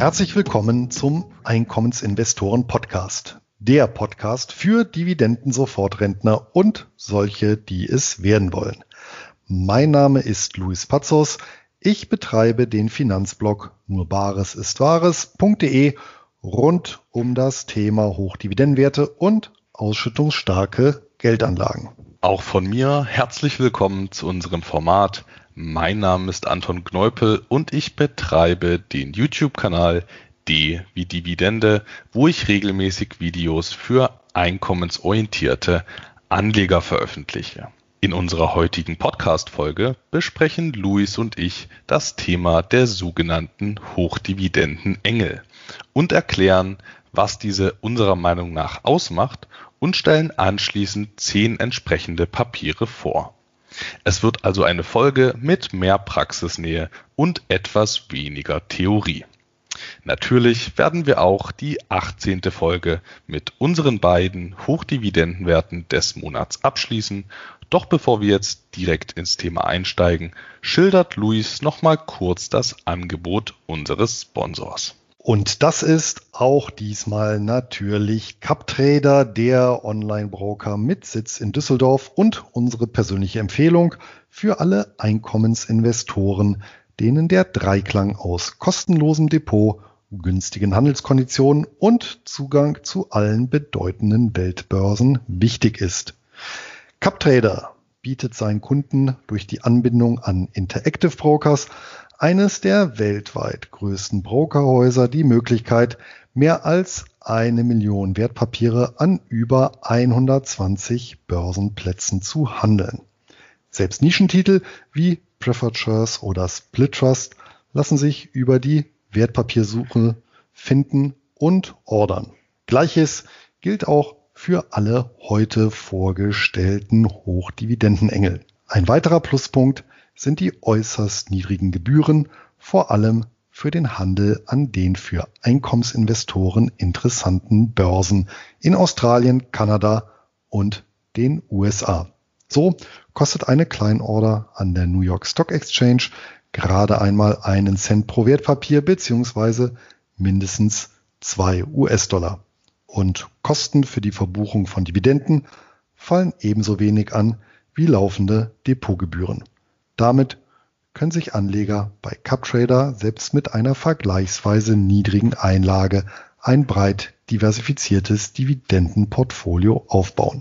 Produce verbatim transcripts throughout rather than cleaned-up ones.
Herzlich willkommen zum Einkommensinvestoren-Podcast. Der Podcast für Dividenden-Sofortrentner und solche, die es werden wollen. Mein Name ist Luis Pazos. Ich betreibe den Finanzblog nur bares ist wahres punkt de rund um das Thema Hochdividendenwerte und ausschüttungsstarke Geldanlagen. Auch von mir herzlich willkommen zu unserem Format. Mein Name ist Anton Gneupel und ich betreibe den YouTube-Kanal D wie Dividende, wo ich regelmäßig Videos für einkommensorientierte Anleger veröffentliche. In unserer heutigen Podcast-Folge besprechen Luis und ich das Thema der sogenannten Hochdividenden-Engel und erklären, was diese unserer Meinung nach ausmacht und stellen anschließend zehn entsprechende Papiere vor. Es wird also eine Folge mit mehr Praxisnähe und etwas weniger Theorie. Natürlich werden wir auch die achtzehnte Folge mit unseren beiden Hochdividendenwerten des Monats abschließen. Doch bevor wir jetzt direkt ins Thema einsteigen, schildert Luis nochmal kurz das Angebot unseres Sponsors. Und das ist auch diesmal natürlich CapTrader, der Online-Broker mit Sitz in Düsseldorf und unsere persönliche Empfehlung für alle Einkommensinvestoren, denen der Dreiklang aus kostenlosem Depot, günstigen Handelskonditionen und Zugang zu allen bedeutenden Weltbörsen wichtig ist. CapTrader bietet seinen Kunden durch die Anbindung an Interactive Brokers, eines der weltweit größten Brokerhäuser, die Möglichkeit, mehr als eine Million Wertpapiere an über hundertzwanzig Börsenplätzen zu handeln. Selbst Nischentitel wie Preferred Shares oder Split Trust lassen sich über die Wertpapiersuche finden und ordern. Gleiches gilt auch für alle heute vorgestellten Hochdividendenengel. Ein weiterer Pluspunkt sind die äußerst niedrigen Gebühren, vor allem für den Handel an den für Einkommensinvestoren interessanten Börsen in Australien, Kanada und den U S A. So kostet eine Kleinorder an der New York Stock Exchange gerade einmal einen Cent pro Wertpapier bzw. mindestens zwei US-Dollar. Und Kosten für die Verbuchung von Dividenden fallen ebenso wenig an wie laufende Depotgebühren. Damit können sich Anleger bei CapTrader selbst mit einer vergleichsweise niedrigen Einlage ein breit diversifiziertes Dividendenportfolio aufbauen.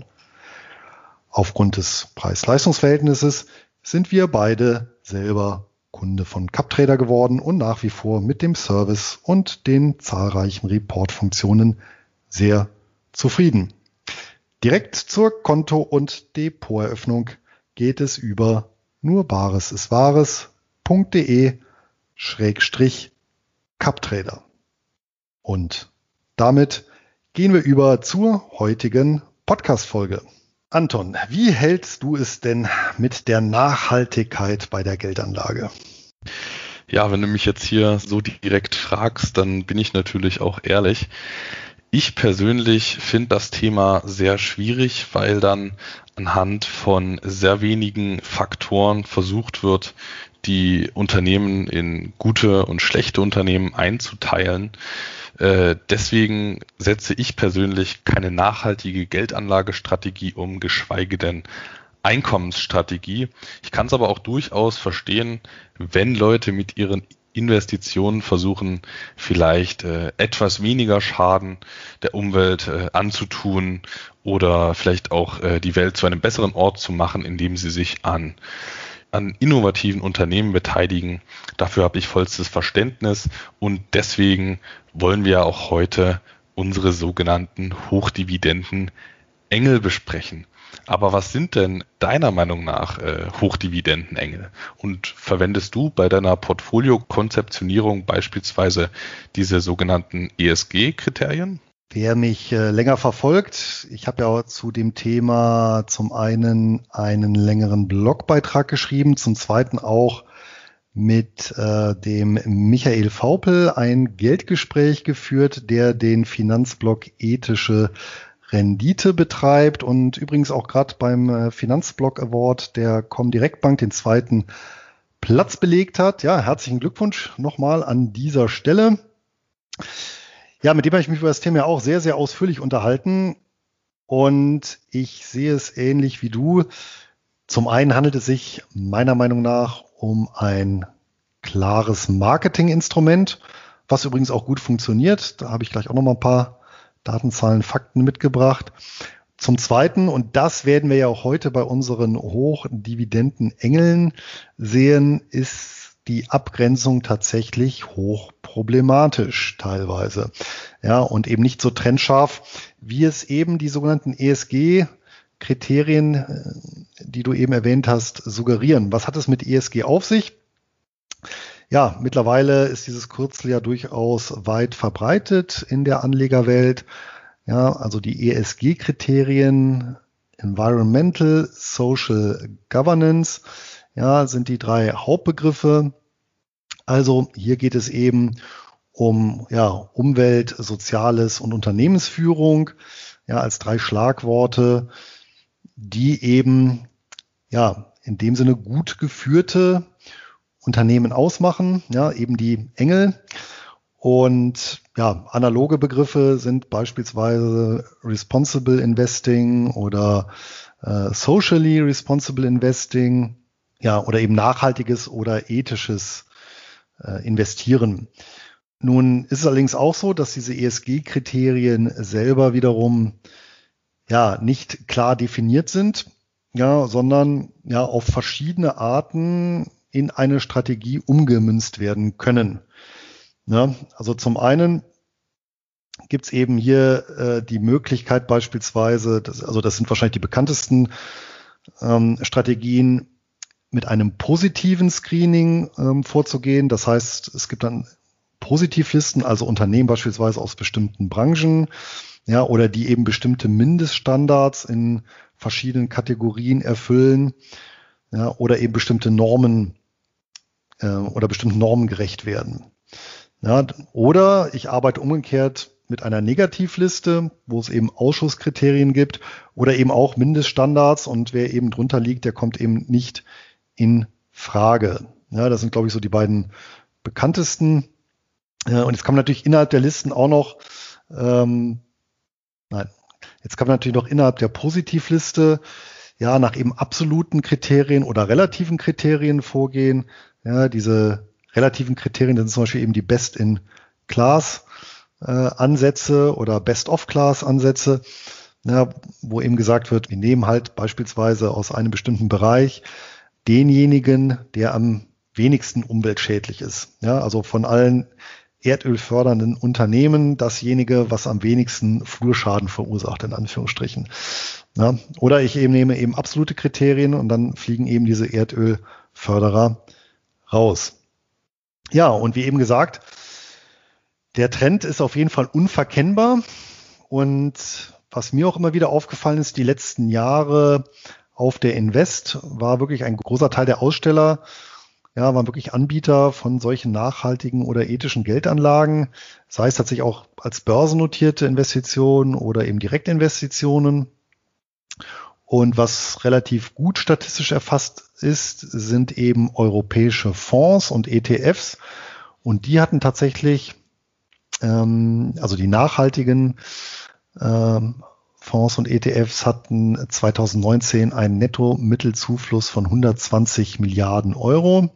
Aufgrund des Preis-Leistungs-Verhältnisses sind wir beide selber Kunde von CapTrader geworden und nach wie vor mit dem Service und den zahlreichen Report-Funktionen sehr zufrieden. Direkt zur Konto- und Depoteröffnung geht es über nur bares ist wahres punkt de schrägstrich CapTrader. Und damit gehen wir über zur heutigen Podcast-Folge. Anton, wie hältst du es denn mit der Nachhaltigkeit bei der Geldanlage? Ja, wenn du mich jetzt hier so direkt fragst, dann bin ich natürlich auch ehrlich. Ich persönlich finde das Thema sehr schwierig, weil dann anhand von sehr wenigen Faktoren versucht wird, die Unternehmen in gute und schlechte Unternehmen einzuteilen. Äh, deswegen setze ich persönlich keine nachhaltige Geldanlagestrategie um, geschweige denn Einkommensstrategie. Ich kann es aber auch durchaus verstehen, wenn Leute mit ihren Investitionen versuchen, vielleicht äh, etwas weniger Schaden der Umwelt äh, anzutun oder vielleicht auch äh, die Welt zu einem besseren Ort zu machen, indem sie sich an, an innovativen Unternehmen beteiligen. Dafür habe ich vollstes Verständnis und deswegen wollen wir auch heute unsere sogenannten Hochdividenden-Engel besprechen. Aber was sind denn deiner Meinung nach äh, Hochdividendenengel? Und verwendest du bei deiner Portfoliokonzeptionierung beispielsweise diese sogenannten E S G-Kriterien? Wer mich äh, länger verfolgt, ich habe ja zu dem Thema zum einen einen längeren Blogbeitrag geschrieben, zum zweiten auch mit äh, dem Michael Vaupel ein Geldgespräch geführt, der den Finanzblog Ethische Rendite betreibt und übrigens auch gerade beim Finanzblog Award der Comdirect Bank den zweiten Platz belegt hat. Ja, herzlichen Glückwunsch nochmal an dieser Stelle. Ja, mit dem habe ich mich über das Thema auch sehr, sehr ausführlich unterhalten. Und ich sehe es ähnlich wie du. Zum einen handelt es sich meiner Meinung nach um ein klares Marketinginstrument, was übrigens auch gut funktioniert. Da habe ich gleich auch noch mal ein paar Daten, Zahlen, Fakten mitgebracht. Zum Zweiten, und das werden wir ja auch heute bei unseren Hochdividenden-Engeln sehen, ist die Abgrenzung tatsächlich hochproblematisch teilweise. Ja, und eben nicht so trennscharf, wie es eben die sogenannten E S G-Kriterien, die du eben erwähnt hast, suggerieren. Was hat es mit E S G auf sich? Ja, mittlerweile ist dieses Kürzel ja durchaus weit verbreitet in der Anlegerwelt. Ja, also die E S G-Kriterien, Environmental, Social Governance, ja, sind die drei Hauptbegriffe. Also hier geht es eben um ja, Umwelt, Soziales und Unternehmensführung, ja, als drei Schlagworte, die eben ja in dem Sinne gut geführte Unternehmen ausmachen, ja, eben die Engel. Und ja, analoge Begriffe sind beispielsweise Responsible Investing oder äh, Socially Responsible Investing, ja, oder eben nachhaltiges oder ethisches äh, Investieren. Nun ist es allerdings auch so, dass diese E S G-Kriterien selber wiederum ja nicht klar definiert sind, ja, sondern ja auf verschiedene Arten in eine Strategie umgemünzt werden können. Ja, also zum einen gibt es eben hier äh, die Möglichkeit beispielsweise, das, also das sind wahrscheinlich die bekanntesten ähm, Strategien, mit einem positiven Screening ähm, vorzugehen. Das heißt, es gibt dann Positivlisten, also Unternehmen beispielsweise aus bestimmten Branchen, ja, oder die eben bestimmte Mindeststandards in verschiedenen Kategorien erfüllen, ja, oder eben bestimmte Normen äh, oder bestimmten Normen gerecht werden. Ja, oder ich arbeite umgekehrt mit einer Negativliste, wo es eben Ausschusskriterien gibt oder eben auch Mindeststandards, und wer eben drunter liegt, der kommt eben nicht in Frage. Ja, das sind, glaube ich, so die beiden bekanntesten. Ja, und jetzt kann man natürlich innerhalb der Listen auch noch, ähm, nein, jetzt kann man natürlich noch innerhalb der Positivliste ja nach eben absoluten Kriterien oder relativen Kriterien vorgehen. Ja, diese relativen Kriterien, das sind zum Beispiel eben die Best-in-Class-Ansätze äh, oder Best-of-Class-Ansätze, ja, wo eben gesagt wird, wir nehmen halt beispielsweise aus einem bestimmten Bereich denjenigen, der am wenigsten umweltschädlich ist. Ja, also von allen erdölfördernden Unternehmen dasjenige, was am wenigsten Flurschaden verursacht, in Anführungsstrichen. Ja, oder ich eben nehme eben absolute Kriterien und dann fliegen eben diese Erdölförderer raus. Ja, und wie eben gesagt, der Trend ist auf jeden Fall unverkennbar. Und was mir auch immer wieder aufgefallen ist, die letzten Jahre auf der Invest war wirklich ein großer Teil der Aussteller, ja, waren wirklich Anbieter von solchen nachhaltigen oder ethischen Geldanlagen, sei es tatsächlich auch als börsennotierte Investitionen oder eben Direktinvestitionen. Und was relativ gut statistisch erfasst ist, sind eben europäische Fonds und E T Fs. Und die hatten tatsächlich, ähm, also die nachhaltigen ähm, Fonds und E T Fs hatten zwanzig neunzehn einen Netto-Mittelzufluss von hundertzwanzig Milliarden Euro.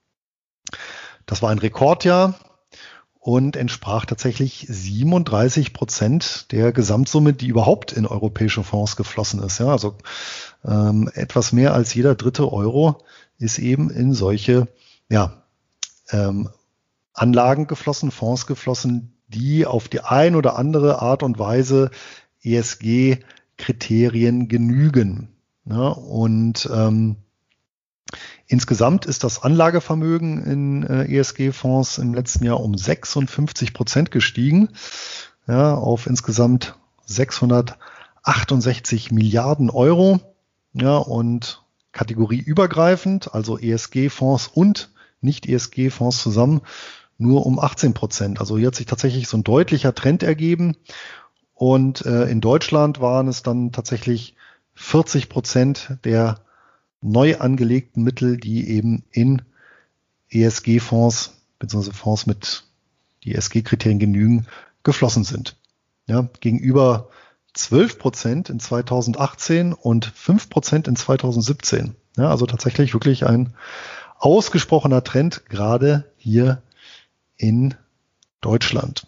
Das war ein Rekordjahr und entsprach tatsächlich siebenunddreißig Prozent der Gesamtsumme, die überhaupt in europäische Fonds geflossen ist. Ja, also ähm, etwas mehr als jeder dritte Euro ist eben in solche ja, ähm, Anlagen geflossen, Fonds geflossen, die auf die ein oder andere Art und Weise E S G-Kriterien genügen. Ja, und ähm, insgesamt ist das Anlagevermögen in äh, E S G-Fonds im letzten Jahr um sechsundfünfzig Prozent gestiegen, ja, auf insgesamt sechshundertachtundsechzig Milliarden Euro. Ja, und kategorieübergreifend, also E S G-Fonds und Nicht-E S G-Fonds zusammen, nur um achtzehn Prozent. Also hier hat sich tatsächlich so ein deutlicher Trend ergeben. Und äh, in Deutschland waren es dann tatsächlich vierzig Prozent der neu angelegten Mittel, die eben in E S G-Fonds bzw. Fonds mit die E S G-Kriterien genügen, geflossen sind. Ja, gegenüber zwölf Prozent in zweitausendachtzehn und fünf Prozent in zweitausendsiebzehn. Ja, also tatsächlich wirklich ein ausgesprochener Trend, gerade hier in Deutschland.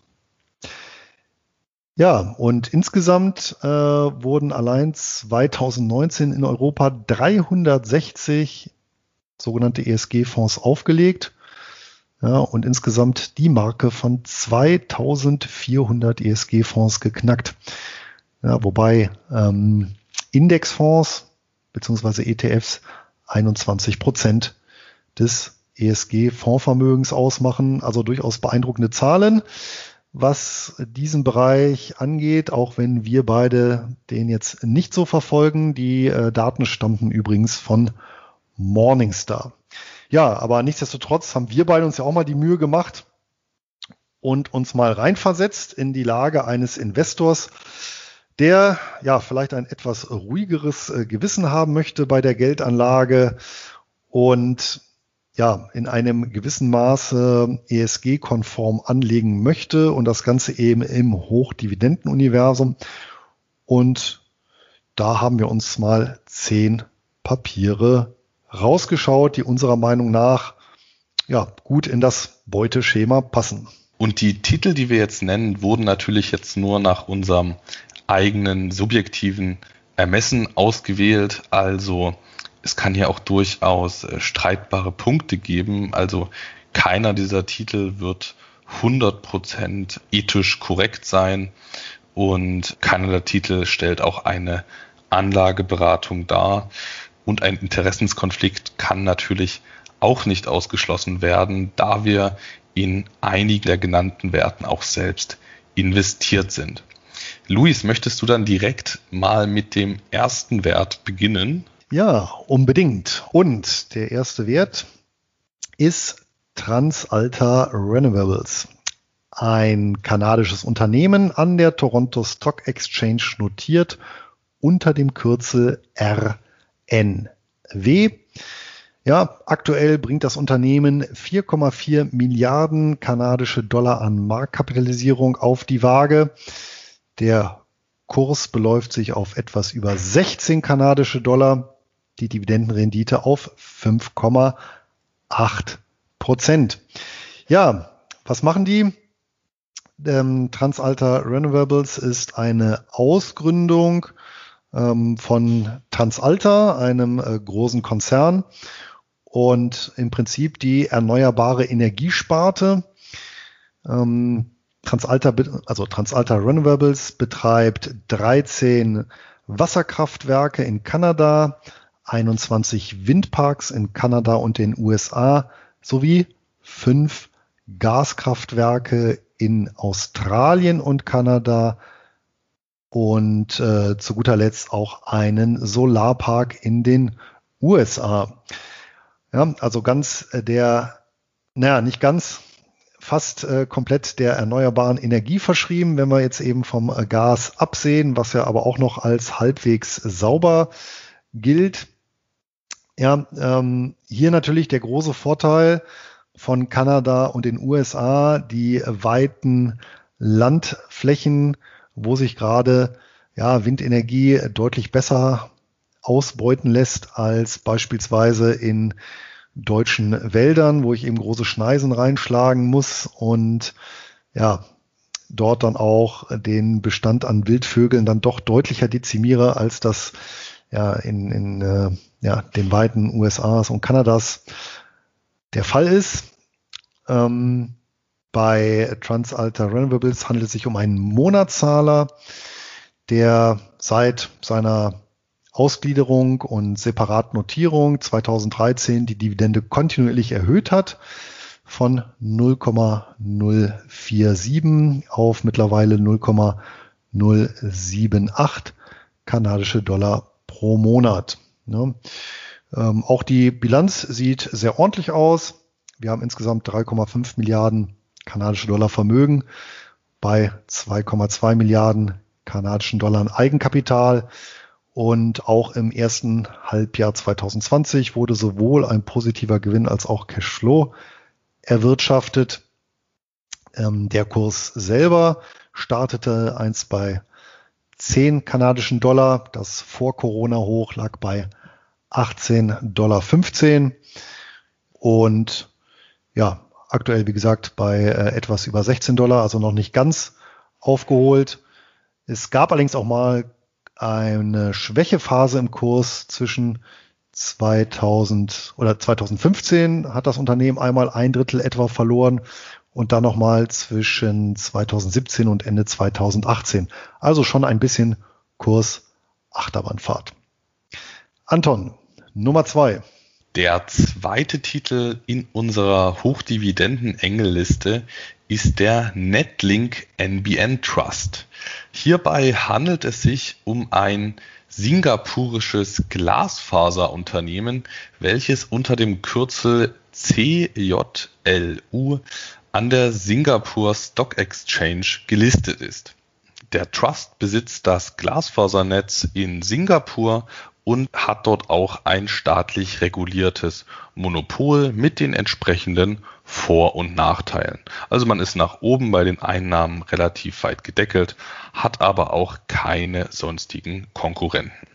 Ja, und insgesamt äh, wurden allein zweitausendneunzehn in Europa dreihundertsechzig sogenannte E S G-Fonds aufgelegt. Ja, und insgesamt die Marke von zweitausendvierhundert E S G-Fonds geknackt. Ja, wobei ähm, Indexfonds bzw. E T Fs einundzwanzig Prozent des E S G-Fondsvermögens ausmachen. Also durchaus beeindruckende Zahlen, was diesen Bereich angeht, auch wenn wir beide den jetzt nicht so verfolgen. Die äh, Daten stammten übrigens von Morningstar. Ja, aber nichtsdestotrotz haben wir beide uns ja auch mal die Mühe gemacht und uns mal reinversetzt in die Lage eines Investors, der ja vielleicht ein etwas ruhigeres äh, Gewissen haben möchte bei der Geldanlage und ja in einem gewissen Maße E S G-konform anlegen möchte und das Ganze eben im Hochdividendenuniversum. Und da haben wir uns mal zehn Papiere rausgeschaut, die unserer Meinung nach ja gut in das Beuteschema passen. Und die Titel, die wir jetzt nennen, wurden natürlich jetzt nur nach unserem eigenen subjektiven Ermessen ausgewählt. Also es kann hier auch durchaus äh, streitbare Punkte geben. Also keiner dieser Titel wird hundert Prozent ethisch korrekt sein und keiner der Titel stellt auch eine Anlageberatung dar. Und ein Interessenskonflikt kann natürlich auch nicht ausgeschlossen werden, da wir in einigen der genannten Werten auch selbst investiert sind. Luis, möchtest du dann direkt mal mit dem ersten Wert beginnen? Ja, unbedingt. Und der erste Wert ist TransAlta Renewables, ein kanadisches Unternehmen an der Toronto Stock Exchange notiert unter dem Kürzel R N W. Ja, aktuell bringt das Unternehmen vier Komma vier Milliarden kanadische Dollar an Marktkapitalisierung auf die Waage. Der Kurs beläuft sich auf etwas über sechzehn kanadische Dollar. Die Dividendenrendite auf fünf Komma acht Prozent. Ja, was machen die? Ähm, TransAlta Renewables ist eine Ausgründung ähm, von TransAlta, einem äh, großen Konzern, und im Prinzip die erneuerbare Energiesparte. Ähm, TransAlta, also TransAlta Renewables betreibt dreizehn Wasserkraftwerke in Kanada, einundzwanzig Windparks in Kanada und den U S A sowie fünf Gaskraftwerke in Australien und Kanada und äh, zu guter Letzt auch einen Solarpark in den U S A. Ja, also ganz äh, der, naja, nicht ganz, fast äh, komplett der erneuerbaren Energie verschrieben, wenn wir jetzt eben vom äh, Gas absehen, was ja aber auch noch als halbwegs sauber gilt. Ja, ähm, hier natürlich der große Vorteil von Kanada und den U S A, die weiten Landflächen, wo sich gerade ja, Windenergie deutlich besser ausbeuten lässt als beispielsweise in deutschen Wäldern, wo ich eben große Schneisen reinschlagen muss und ja, dort dann auch den Bestand an Wildvögeln dann doch deutlicher dezimiere, als das ja in, in äh, ja, den weiten U S As und Kanadas der Fall ist. Ähm, bei TransAlta Renewables handelt es sich um einen Monatszahler, der seit seiner Ausgliederung und Separatnotierung zweitausenddreizehn die Dividende kontinuierlich erhöht hat von null Komma null vier sieben auf mittlerweile null Komma null sieben acht kanadische Dollar pro Monat. Ja. Ähm, auch die Bilanz sieht sehr ordentlich aus. Wir haben insgesamt drei Komma fünf Milliarden kanadische Dollar Vermögen bei zwei Komma zwei Milliarden kanadischen Dollar in Eigenkapital. Und auch im ersten Halbjahr zweitausendzwanzig wurde sowohl ein positiver Gewinn als auch Cashflow erwirtschaftet. Ähm, der Kurs selber startete, eins bei zehn kanadischen Dollar. Das Vor-Corona-Hoch lag bei achtzehn Komma fünfzehn Dollar. Und ja, aktuell, wie gesagt, bei äh, etwas über sechzehn Dollar, also noch nicht ganz aufgeholt. Es gab allerdings auch mal eine Schwächephase im Kurs zwischen zweitausend oder zweitausendfünfzehn hat das Unternehmen einmal ein Drittel etwa verloren und dann nochmal zwischen zweitausendsiebzehn und Ende zweitausendachtzehn. Also schon ein bisschen Kurs-Achterbahnfahrt. Anton, Nummer zwei. Der zweite Titel in unserer Hochdividenden-Engel-Liste ist der Netlink N B N Trust. Hierbei handelt es sich um ein singapurisches Glasfaserunternehmen, welches unter dem Kürzel C J L U an der Singapore Stock Exchange gelistet ist. Der Trust besitzt das Glasfasernetz in Singapur und hat dort auch ein staatlich reguliertes Monopol mit den entsprechenden Vor- und Nachteilen. Also man ist nach oben bei den Einnahmen relativ weit gedeckelt, hat aber auch keine sonstigen Konkurrenten.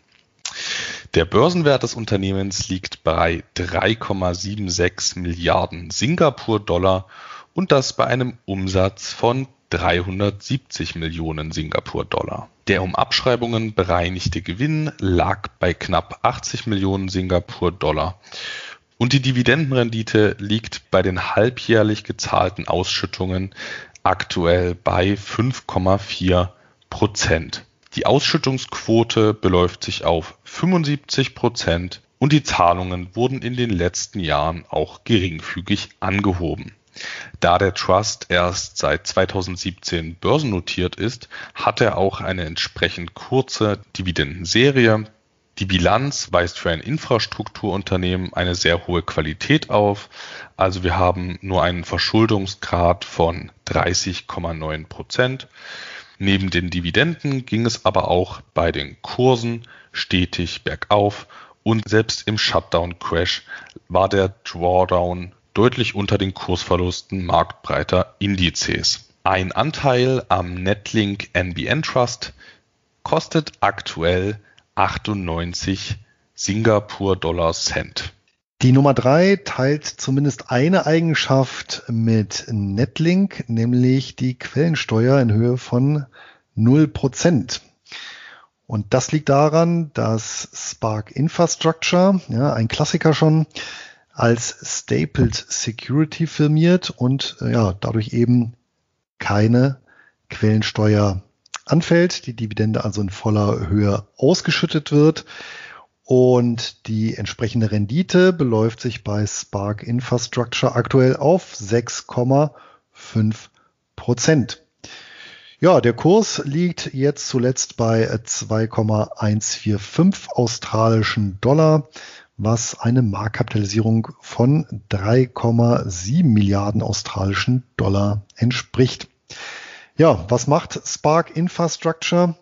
Der Börsenwert des Unternehmens liegt bei drei Komma sechsundsiebzig Milliarden Singapur-Dollar und das bei einem Umsatz von dreihundertsiebzig Millionen Singapur-Dollar. Der um Abschreibungen bereinigte Gewinn lag bei knapp achtzig Millionen Singapur-Dollar. Und die Dividendenrendite liegt bei den halbjährlich gezahlten Ausschüttungen aktuell bei fünf Komma vier Prozent. Die Ausschüttungsquote beläuft sich auf fünfundsiebzig Prozent und die Zahlungen wurden in den letzten Jahren auch geringfügig angehoben. Da der Trust erst seit zweitausendsiebzehn börsennotiert ist, hat er auch eine entsprechend kurze Dividendenserie. Die Bilanz weist für ein Infrastrukturunternehmen eine sehr hohe Qualität auf. Also wir haben nur einen Verschuldungsgrad von dreißig Komma neun Prozent. Neben den Dividenden ging es aber auch bei den Kursen stetig bergauf und selbst im Shutdown-Crash war der Drawdown deutlich unter den Kursverlusten marktbreiter Indizes. Ein Anteil am Netlink N B N Trust kostet aktuell achtundneunzig Singapur-Dollar Cent. Die Nummer drei teilt zumindest eine Eigenschaft mit Netlink, nämlich die Quellensteuer in Höhe von null Prozent. Und das liegt daran, dass Spark Infrastructure, ja, ein Klassiker schon, als Stapled Security firmiert und ja, dadurch eben keine Quellensteuer anfällt, die Dividende also in voller Höhe ausgeschüttet wird und die entsprechende Rendite beläuft sich bei Spark Infrastructure aktuell auf sechs Komma fünf Prozent. Ja, der Kurs liegt jetzt zuletzt bei zwei Komma hundertfünfundvierzig australischen Dollar, was eine Marktkapitalisierung von drei Komma sieben Milliarden australischen Dollar entspricht. Ja, was macht Spark Infrastructure?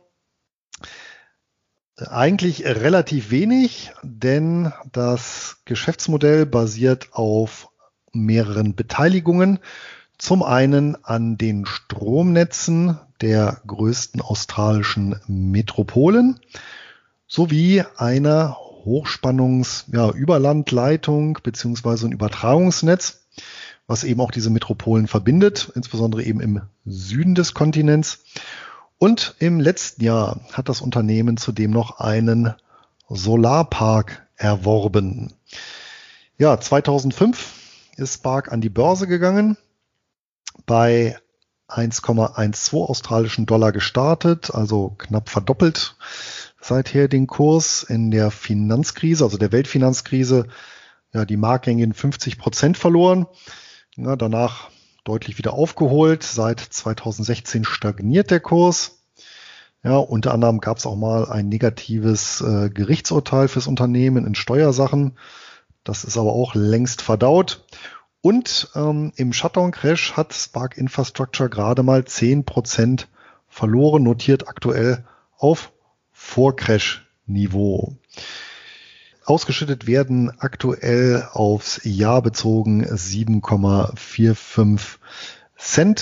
Eigentlich relativ wenig, denn das Geschäftsmodell basiert auf mehreren Beteiligungen. Zum einen an den Stromnetzen der größten australischen Metropolen sowie einer Hochspannungs-Überlandleitung ja, beziehungsweise ein Übertragungsnetz, was eben auch diese Metropolen verbindet, insbesondere eben im Süden des Kontinents. Und im letzten Jahr hat das Unternehmen zudem noch einen Solarpark erworben. Ja, zweitausendfünf ist Spark an die Börse gegangen, bei eins Komma zwölf australischen Dollar gestartet, also knapp verdoppelt seither den Kurs in der Finanzkrise, also der Weltfinanzkrise, ja, die Marktgänge fünfzig Prozent verloren. Ja, danach deutlich wieder aufgeholt. Seit zweitausendsechzehn stagniert der Kurs. Ja, unter anderem gab es auch mal ein negatives äh, Gerichtsurteil fürs Unternehmen in Steuersachen. Das ist aber auch längst verdaut. Und ähm, im Shutdown-Crash hat Spark Infrastructure gerade mal zehn Prozent verloren, notiert aktuell auf Vor-Crash-Niveau. Ausgeschüttet werden aktuell aufs Jahr bezogen sieben Komma fünfundvierzig Cent.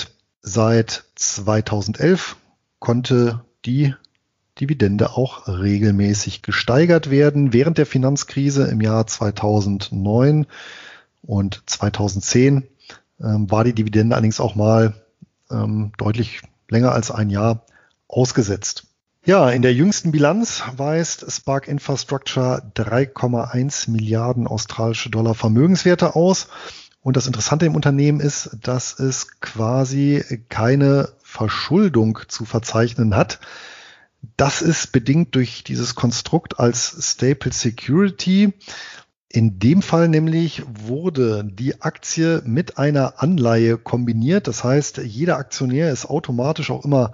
seit zweitausendelf konnte die Dividende auch regelmäßig gesteigert werden. Während der Finanzkrise im Jahr zweitausendneun und zweitausendzehn ähm, war die Dividende allerdings auch mal ähm, deutlich länger als ein Jahr ausgesetzt. Ja, in der jüngsten Bilanz weist Spark Infrastructure drei Komma eins Milliarden australische Dollar Vermögenswerte aus. Und das Interessante im Unternehmen ist, dass es quasi keine Verschuldung zu verzeichnen hat. Das ist bedingt durch dieses Konstrukt als Stapled Security. In dem Fall nämlich wurde die Aktie mit einer Anleihe kombiniert. Das heißt, jeder Aktionär ist automatisch auch immer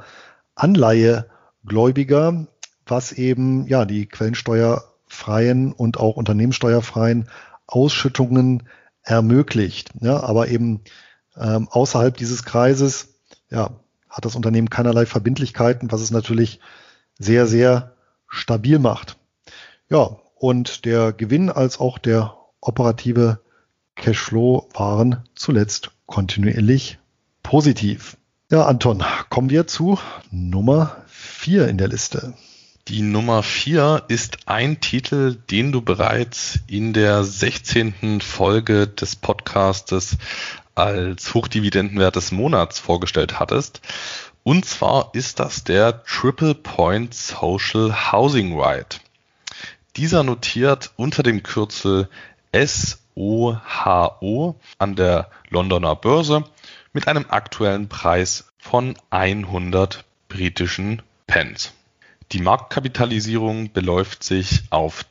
Anleihegläubiger, was eben ja die quellensteuerfreien und auch unternehmenssteuerfreien Ausschüttungen ermöglicht. Ja, aber eben ähm, außerhalb dieses Kreises ja, hat das Unternehmen keinerlei Verbindlichkeiten, was es natürlich sehr, sehr stabil macht. Ja, und der Gewinn als auch der operative Cashflow waren zuletzt kontinuierlich positiv. Ja, Anton, kommen wir zu Nummer vier in der Liste. Die Nummer vier ist ein Titel, den du bereits in der sechzehnten Folge des Podcastes als Hochdividendenwert des Monats vorgestellt hattest. Und zwar ist das der Triple Point Social Housing REIT. Dieser notiert unter dem Kürzel S O H O an der Londoner Börse mit einem aktuellen Preis von hundert britischen Pence. Die Marktkapitalisierung beläuft sich auf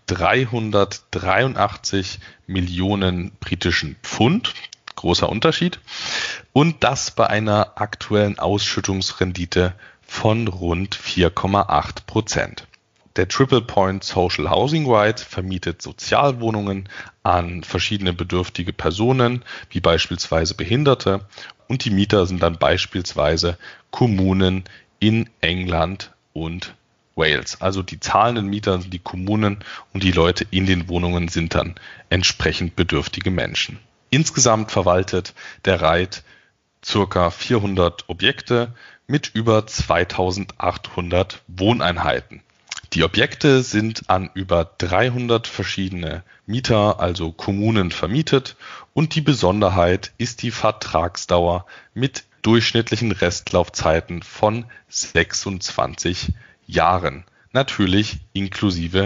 dreihundertdreiundachtzig Millionen britischen Pfund. Großer Unterschied. Und das bei einer aktuellen Ausschüttungsrendite von rund vier Komma acht Prozent. Der Triple Point Social Housing REIT vermietet Sozialwohnungen an verschiedene bedürftige Personen, wie beispielsweise Behinderte. Und die Mieter sind dann beispielsweise Kommunen in England und Wales. Also die zahlenden Mieter sind die Kommunen und die Leute in den Wohnungen sind dann entsprechend bedürftige Menschen. Insgesamt verwaltet der REIT ca. vierhundert Objekte mit über zweitausendachthundert Wohneinheiten. Die Objekte sind an über dreihundert verschiedene Mieter, also Kommunen, vermietet und die Besonderheit ist die Vertragsdauer mit durchschnittlichen Restlaufzeiten von sechsundzwanzig Jahren, natürlich inklusive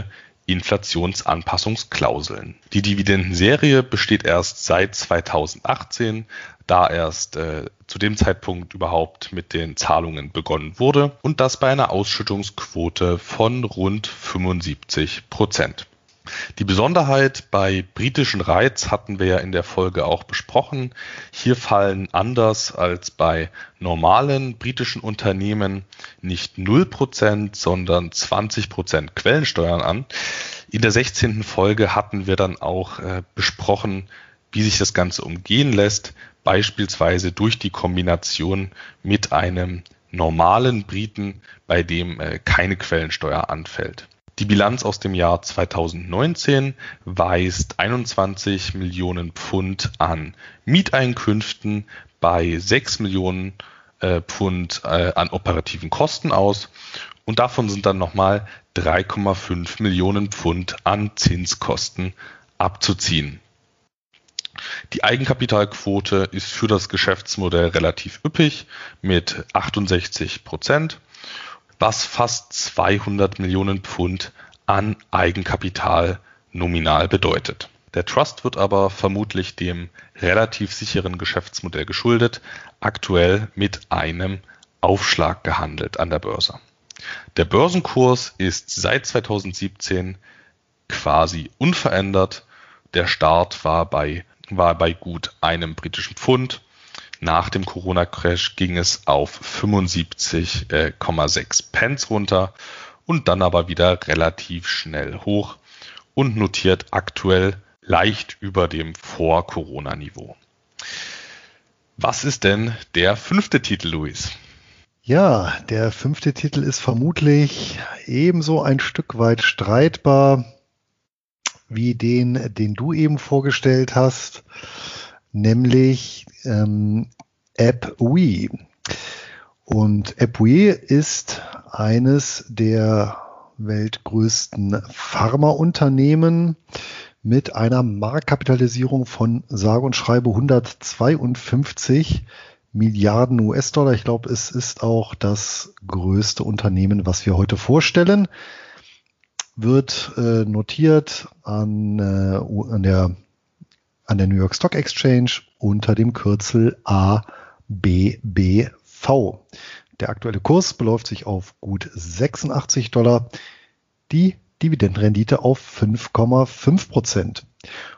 Inflationsanpassungsklauseln. Die Dividendenserie besteht erst seit zweitausendachtzehn, da erst äh, zu dem Zeitpunkt überhaupt mit den Zahlungen begonnen wurde und das bei einer Ausschüttungsquote von rund fünfundsiebzig Prozent. Die Besonderheit bei britischen REITs hatten wir ja in der Folge auch besprochen. Hier fallen anders als bei normalen britischen Unternehmen nicht null Prozent, sondern zwanzig Prozent Quellensteuern an. In der sechzehnten Folge hatten wir dann auch äh, besprochen, wie sich das Ganze umgehen lässt, beispielsweise durch die Kombination mit einem normalen Briten, bei dem äh, keine Quellensteuer anfällt. Die Bilanz aus dem Jahr zweitausendneunzehn weist einundzwanzig Millionen Pfund an Mieteinkünften bei sechs Millionen äh, Pfund äh, an operativen Kosten aus und davon sind dann nochmal drei Komma fünf Millionen Pfund an Zinskosten abzuziehen. Die Eigenkapitalquote ist für das Geschäftsmodell relativ üppig mit achtundsechzig Prozent. Was fast zweihundert Millionen Pfund an Eigenkapital nominal bedeutet. Der Trust wird aber vermutlich dem relativ sicheren Geschäftsmodell geschuldet, aktuell mit einem Aufschlag gehandelt an der Börse. Der Börsenkurs ist seit zweitausendsiebzehn quasi unverändert. Der Start war bei, war bei gut einem britischen Pfund. Nach dem Corona-Crash ging es auf fünfundsiebzig Komma sechs Pence runter und dann aber wieder relativ schnell hoch und notiert aktuell leicht über dem Vor-Corona-Niveau. Was ist denn der fünfte Titel, Luis? Ja, der fünfte Titel ist vermutlich ebenso ein Stück weit streitbar wie den, den du eben vorgestellt hast, nämlich ähm, AppWe. Und Eboué ist eines der weltgrößten Pharmaunternehmen mit einer Marktkapitalisierung von sage und schreibe hundertzweiundfünfzig Milliarden U S-Dollar. Ich glaube, es ist auch das größte Unternehmen, was wir heute vorstellen. Wird äh, notiert an, äh, an, der, an der New York Stock Exchange unter dem Kürzel A B B V. Der aktuelle Kurs beläuft sich auf gut sechsundachtzig Dollar. Die Dividendenrendite auf fünf Komma fünf Prozent.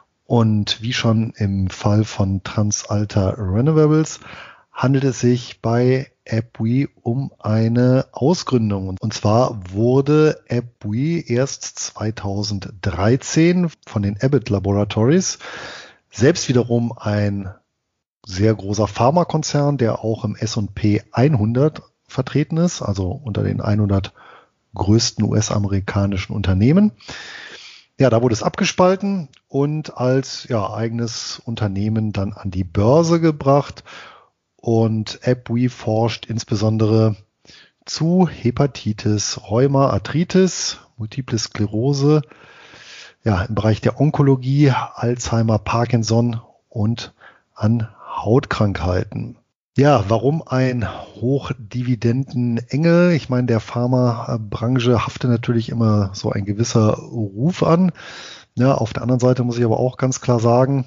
Und wie schon im Fall von TransAlta Renewables handelt es sich bei Eboué um eine Ausgründung. Und zwar wurde Eboué erst zweitausenddreizehn von den Abbott Laboratories, selbst wiederum ein sehr großer Pharmakonzern, der auch im S und P hundert vertreten ist, also unter den hundert größten U S-amerikanischen Unternehmen. Ja, da wurde es abgespalten und als ja, eigenes Unternehmen dann an die Börse gebracht. Und Eboué forscht insbesondere zu Hepatitis, Rheuma, Arthritis, Multiple Sklerose, ja, im Bereich der Onkologie, Alzheimer, Parkinson und an Hautkrankheiten. Ja, warum ein Hochdividendenengel? Ich meine, der Pharmabranche haftet natürlich immer so ein gewisser Ruf an. Ja, auf der anderen Seite muss ich aber auch ganz klar sagen,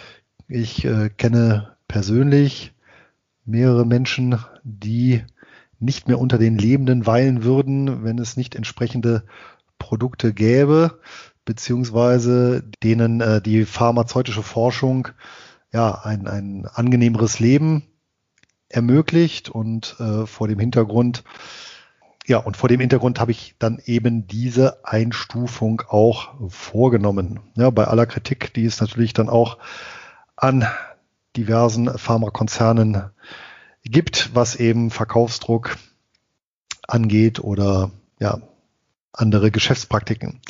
ich äh, kenne persönlich mehrere Menschen, die nicht mehr unter den Lebenden weilen würden, wenn es nicht entsprechende Produkte gäbe, beziehungsweise denen äh, die pharmazeutische Forschung ja ein, ein angenehmeres Leben ermöglicht. Und äh, vor dem Hintergrund, ja, und vor dem Hintergrund habe ich dann eben diese Einstufung auch vorgenommen. Ja, bei aller Kritik, die es natürlich dann auch an diversen Pharmakonzernen gibt, was eben Verkaufsdruck angeht oder ja, andere Geschäftspraktiken.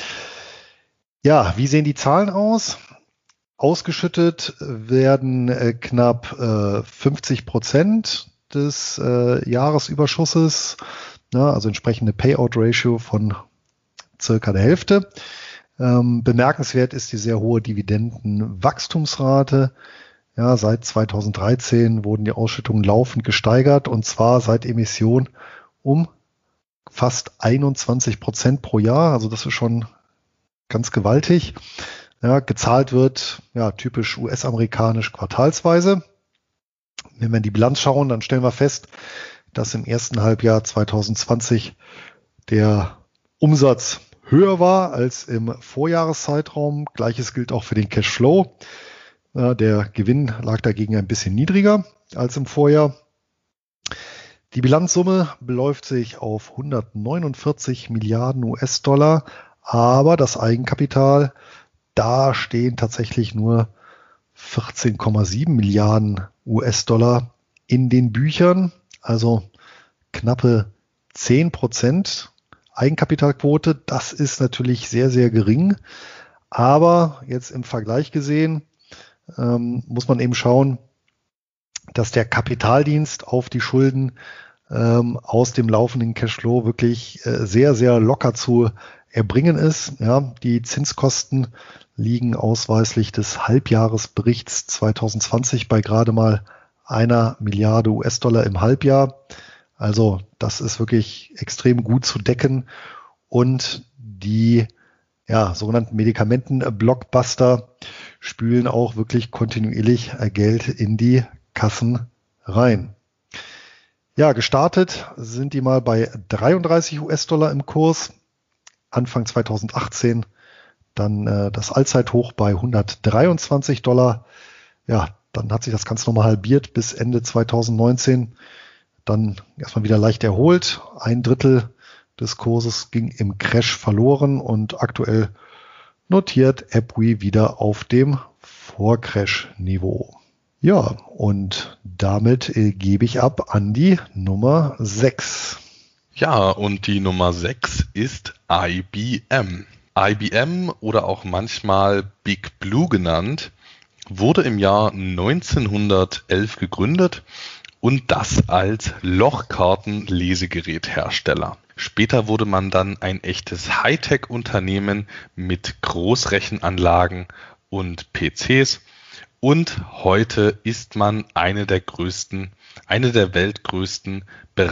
Ja, wie sehen die Zahlen aus? Ausgeschüttet werden äh, knapp äh, fünfzig Prozent des äh, Jahresüberschusses, na, also entsprechende Payout-Ratio von circa der Hälfte. Ähm, bemerkenswert ist die sehr hohe Dividendenwachstumsrate. Ja, seit zweitausenddreizehn wurden die Ausschüttungen laufend gesteigert und zwar seit Emission um fast einundzwanzig Prozent pro Jahr. Also das ist schon ganz gewaltig. Ja, gezahlt wird, ja, typisch U S-amerikanisch quartalsweise. Wenn wir in die Bilanz schauen, dann stellen wir fest, dass im ersten Halbjahr zweitausendzwanzig der Umsatz höher war als im Vorjahreszeitraum. Gleiches gilt auch für den Cashflow. Ja, der Gewinn lag dagegen ein bisschen niedriger als im Vorjahr. Die Bilanzsumme beläuft sich auf hundertneunundvierzig Milliarden U S-Dollar, aber das Eigenkapital, da stehen tatsächlich nur vierzehn Komma sieben Milliarden U S-Dollar in den Büchern, also knappe zehn Prozent Eigenkapitalquote. Das ist natürlich sehr, sehr gering, aber jetzt im Vergleich gesehen ähm, muss man eben schauen, dass der Kapitaldienst auf die Schulden ähm, aus dem laufenden Cashflow wirklich äh, sehr, sehr locker zu erbringen ist. Ja, die Zinskosten liegen ausweislich des Halbjahresberichts zweitausendzwanzig bei gerade mal einer Milliarde U S-Dollar im Halbjahr. Also das ist wirklich extrem gut zu decken und die ja, sogenannten Medikamenten-Blockbuster spülen auch wirklich kontinuierlich Geld in die Kassen rein. Ja, gestartet sind die mal bei dreiunddreißig U S-Dollar im Kurs. Anfang zweitausendachtzehn dann äh, das Allzeithoch bei hundertdreiundzwanzig Dollar. Ja, dann hat sich das Ganze nochmal halbiert bis Ende zweitausendneunzehn. Dann erstmal wieder leicht erholt. Ein Drittel des Kurses ging im Crash verloren und aktuell notiert Eboué wieder auf dem Vor-Crash-Niveau. Ja, und damit äh, gebe ich ab an die Nummer sechs. Ja, und die Nummer sechs ist I B M. I B M oder auch manchmal Big Blue genannt, wurde im Jahr neunzehnhundertelf gegründet und das als Lochkarten-Lesegeräthersteller. Später wurde man dann ein echtes Hightech-Unternehmen mit Großrechenanlagen und P Cs und heute ist man eine der größten, eine der weltgrößten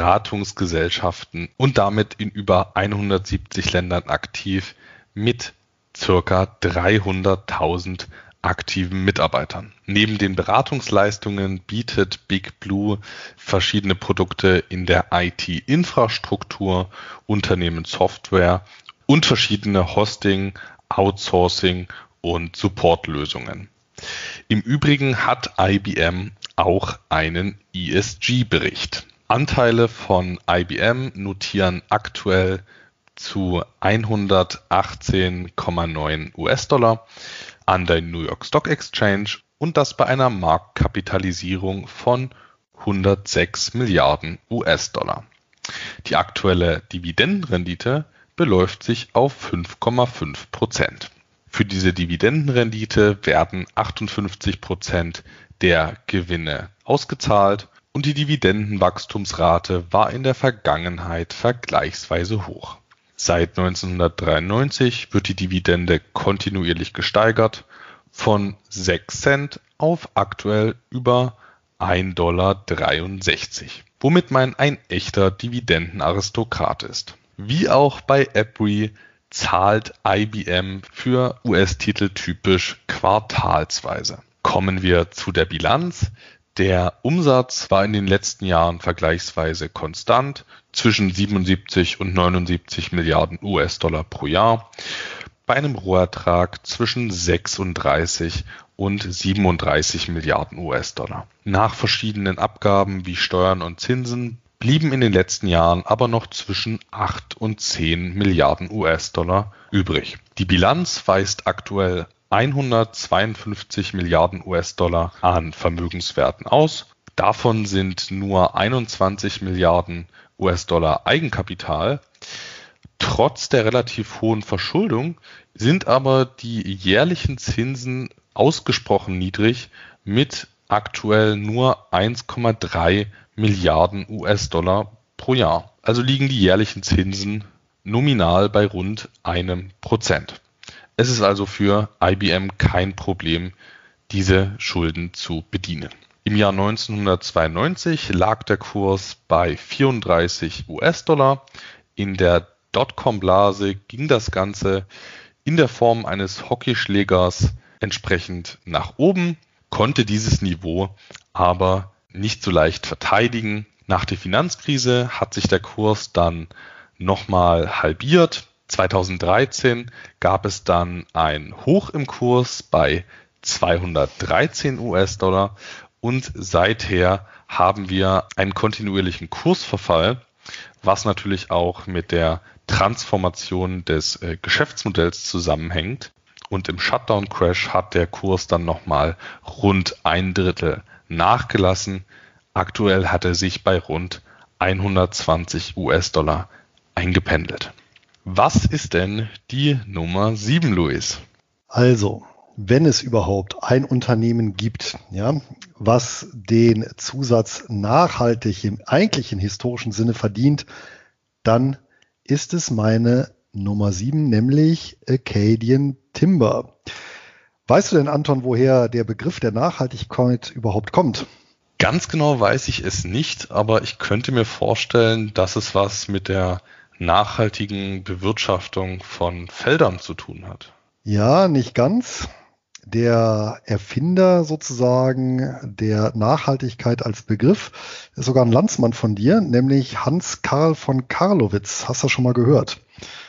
Beratungsgesellschaften und damit in über hundertsiebzig Ländern aktiv mit circa dreihunderttausend aktiven Mitarbeitern. Neben den Beratungsleistungen bietet Big Blue verschiedene Produkte in der I T-Infrastruktur, Unternehmenssoftware und verschiedene Hosting, Outsourcing und Supportlösungen. Im Übrigen hat I B M auch einen E S G-Bericht. Anteile von I B M notieren aktuell zu hundertachtzehn Komma neun US-Dollar an der New York Stock Exchange und das bei einer Marktkapitalisierung von hundertsechs Milliarden US-Dollar. Die aktuelle Dividendenrendite beläuft sich auf fünf Komma fünf Prozent. Für diese Dividendenrendite werden achtundfünfzig Prozent der Gewinne ausgezahlt und die Dividendenwachstumsrate war in der Vergangenheit vergleichsweise hoch. Seit neunzehnhundertdreiundneunzig wird die Dividende kontinuierlich gesteigert von sechs Cent auf aktuell über ein Komma dreiundsechzig Dollar, womit man ein echter Dividendenaristokrat ist. Wie auch bei Abry zahlt I B M für U S-Titel typisch quartalsweise. Kommen wir zu der Bilanz. Der Umsatz war in den letzten Jahren vergleichsweise konstant zwischen siebenundsiebzig und neunundsiebzig Milliarden US-Dollar pro Jahr, bei einem Rohertrag zwischen sechsunddreißig und siebenunddreißig Milliarden US-Dollar. Nach verschiedenen Abgaben wie Steuern und Zinsen blieben in den letzten Jahren aber noch zwischen acht und zehn Milliarden US-Dollar übrig. Die Bilanz weist aktuell hundertzweiundfünfzig Milliarden US-Dollar an Vermögenswerten aus. Davon sind nur einundzwanzig Milliarden US-Dollar Eigenkapital. Trotz der relativ hohen Verschuldung sind aber die jährlichen Zinsen ausgesprochen niedrig mit aktuell nur eins Komma drei Milliarden US-Dollar pro Jahr. Also liegen die jährlichen Zinsen nominal bei rund einem Prozent. Es ist also für I B M kein Problem, diese Schulden zu bedienen. Im Jahr neunzehnhundertzweiundneunzig lag der Kurs bei vierunddreißig US-Dollar. In der Dotcom-Blase ging das Ganze in der Form eines Hockeyschlägers entsprechend nach oben, konnte dieses Niveau aber nicht so leicht verteidigen. Nach der Finanzkrise hat sich der Kurs dann nochmal halbiert. zweitausenddreizehn gab es dann ein Hoch im Kurs bei zweihundertdreizehn US-Dollar und seither haben wir einen kontinuierlichen Kursverfall, was natürlich auch mit der Transformation des äh, Geschäftsmodells zusammenhängt. Und im Shutdown-Crash hat der Kurs dann nochmal rund ein Drittel nachgelassen. Aktuell hat er sich bei rund hundertzwanzig US-Dollar eingependelt. Was ist denn die Nummer sieben, Luis? Also, wenn es überhaupt ein Unternehmen gibt, ja, was den Zusatz nachhaltig im eigentlichen historischen Sinne verdient, dann ist es meine Nummer sieben, nämlich Acadian Timber. Weißt du denn, Anton, woher der Begriff der Nachhaltigkeit überhaupt kommt? Ganz genau weiß ich es nicht, aber ich könnte mir vorstellen, dass es was mit der nachhaltigen Bewirtschaftung von Feldern zu tun hat. Ja, nicht ganz. Der Erfinder sozusagen der Nachhaltigkeit als Begriff ist sogar ein Landsmann von dir, nämlich Hans Karl von Carlowitz. Hast du das schon mal gehört?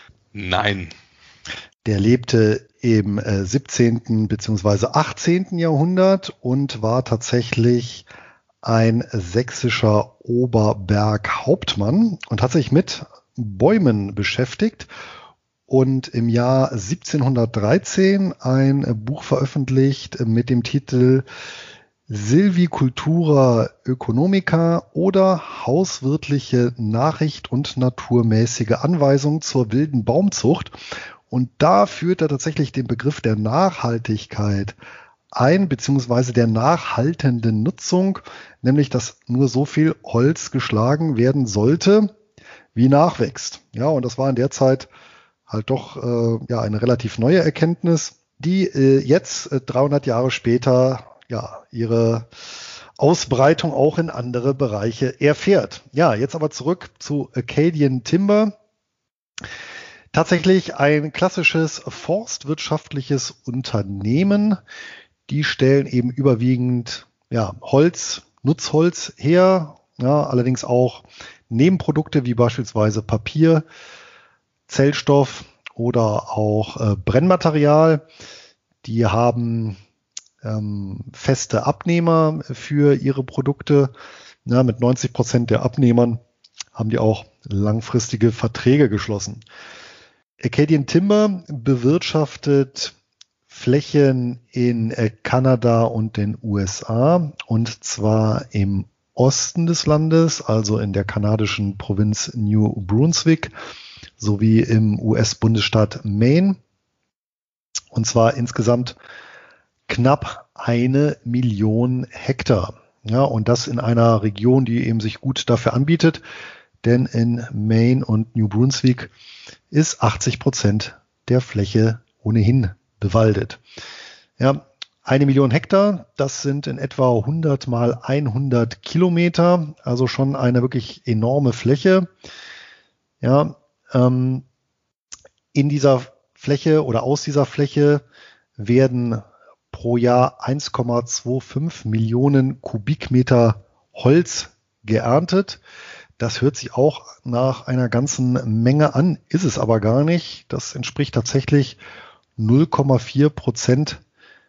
Nein. Der lebte im äh, siebzehnten bzw. achtzehnten Jahrhundert und war tatsächlich ein sächsischer Oberberghauptmann und hat sich mit Bäumen beschäftigt und im Jahr siebzehnhundertdreizehn ein Buch veröffentlicht mit dem Titel Silvicultura Economica oder Hauswirtliche Nachricht und naturmäßige Anweisung zur wilden Baumzucht. Und da führt er tatsächlich den Begriff der Nachhaltigkeit ein, beziehungsweise der nachhaltenden Nutzung, nämlich dass nur so viel Holz geschlagen werden sollte, wie nachwächst. Ja, und das war in der Zeit halt doch äh, ja eine relativ neue Erkenntnis, die äh, jetzt äh, dreihundert Jahre später ja ihre Ausbreitung auch in andere Bereiche erfährt. Ja, jetzt aber zurück zu Acadian Timber. Tatsächlich ein klassisches forstwirtschaftliches Unternehmen. Die stellen eben überwiegend ja, Holz, Nutzholz her, ja, allerdings auch Nebenprodukte wie beispielsweise Papier, Zellstoff oder auch äh, Brennmaterial. Die haben ähm, feste Abnehmer für ihre Produkte. Ja, mit neunzig Prozent der Abnehmern haben die auch langfristige Verträge geschlossen. Acadian Timber bewirtschaftet Flächen in Kanada und den U S A, und zwar im Osten des Landes, also in der kanadischen Provinz New Brunswick, sowie im U S-Bundesstaat Maine, und zwar insgesamt knapp eine Million Hektar. Ja, und das in einer Region, die eben sich gut dafür anbietet, denn in Maine und New Brunswick ist achtzig Prozent der Fläche ohnehin bewaldet. Ja, eine Million Hektar, das sind in etwa hundert mal hundert Kilometer, also schon eine wirklich enorme Fläche. Ja, ähm, in dieser Fläche oder aus dieser Fläche werden pro Jahr eins Komma fünfundzwanzig Millionen Kubikmeter Holz geerntet. Das hört sich auch nach einer ganzen Menge an, ist es aber gar nicht. Das entspricht tatsächlich null Komma vier Prozent